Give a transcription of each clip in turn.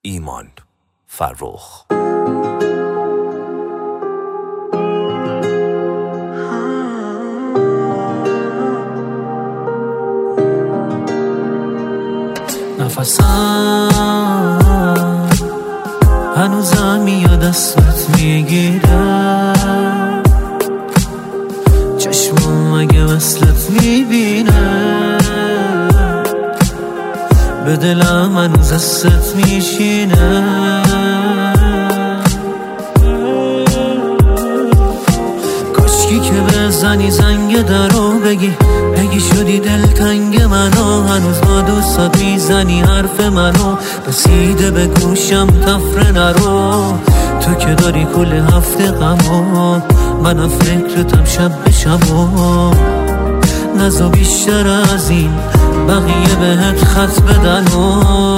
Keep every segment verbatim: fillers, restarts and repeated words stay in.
ایمان فرخ. نفسم هنوزم میاد دستت میگیرم، چشمم اگه وصلت میبینه، به دلم هنوز دستت میشینه. کاشکی که بزنی زنگ درو بگی بگی شدی دلتنگ منو، هنوز با دوستات میزنی حرف منو، رسیده به گوشم تفره نرو. تو که داری کل هفته غمو، منم فکرتم شب به شبو. نزا بیشتر از این بقیه بهت خط بدن و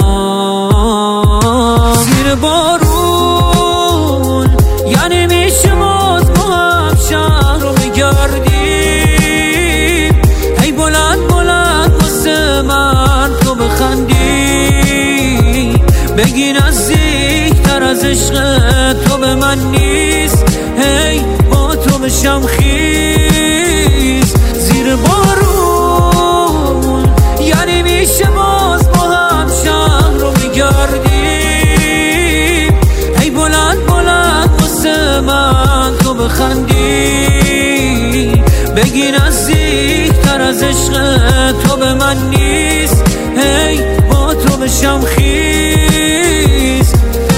زیر بارون، یعنی میشه باز با هم شهر رو بگردیم. هی بلند بلند واسه من تو بخندی، بگی نزدیک تر از عشق تو به من نیست. هی با تو بشم خیز زیر بارون، یعنی میشه باز با هم شهر رو بگردیم. هی بلند بلند واسه من تو بخندی، بگی نزدیک تر از عشق تو به من نیست. هی با تو بشم خیز.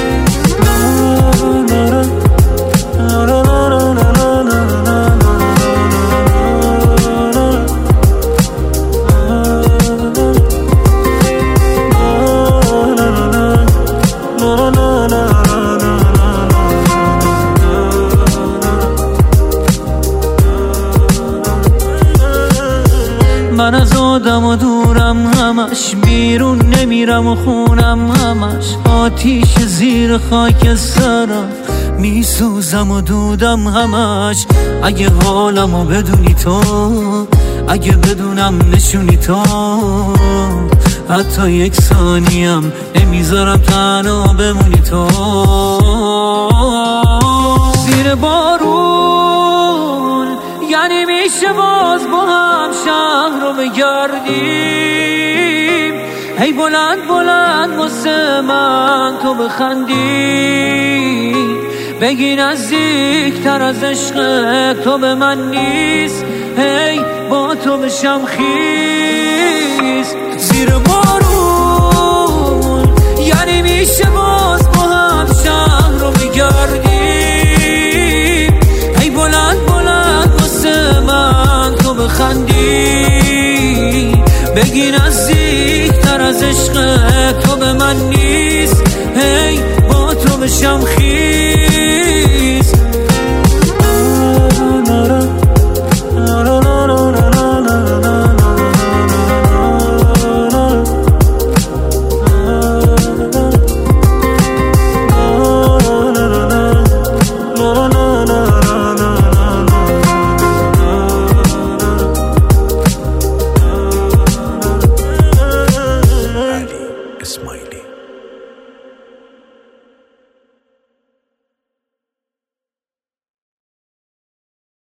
من از آدم و دورم، همش بیرون نمیرم و خونم همش آتیش، زیر خاک سرم میسوزم و دودم همش. اگه حالمو بدونی تو، اگه بدونم نشونی تو، حتی یک ثانیم نمیذارم تنها بمونی تو. زیر بارون، یعنی میشه باز با هم شهر رو بگردیم. هی بلند بلند واسه من تو بخندی، بگی نزدیک تر از عشق تو به من نیست. هی با تو بشم خیز زیر بارون، یعنی میشه باز با هم شهر رو بگردیم. هی بلند بلند واسه من تو بخندی، بگی نزدیک تر از عشق تو به من نیست. هی با تو بشم خیز.